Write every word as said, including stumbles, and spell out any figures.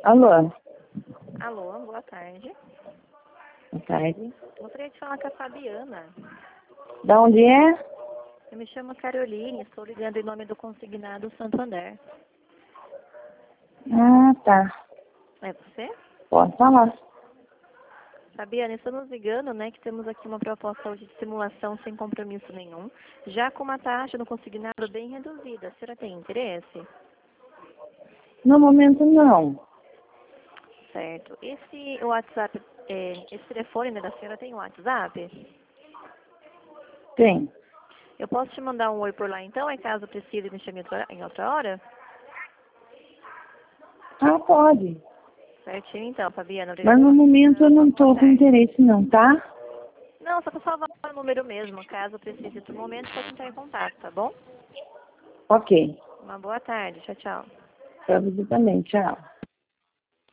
Alô, Alô, boa tarde. boa tarde. Gostaria de falar com a Fabiana. Da onde é? Eu me chamo Caroline, estou ligando em nome do consignado Santander. Ah, tá. É você? Pode falar. Fabiana, estamos ligando, né, que temos aqui uma proposta hoje de simulação sem compromisso nenhum, já com uma taxa no consignado bem reduzida. A senhora tem interesse? No momento, não. Certo. Esse WhatsApp, é, esse telefone, né, da senhora tem WhatsApp? Tem. Eu posso te mandar um oi por lá então, em caso precise me chame outra- em outra hora? Ah, pode. Certinho então, Fabiana. Mas Obrigada no pela momento eu atenção. não Boa tô com tarde. interesse, não, tá? Não, só para salvar o número mesmo. Caso precise de outro momento, pode entrar em contato, tá bom? Ok. Uma boa tarde. Tchau, tchau. Pra você também. Tchau.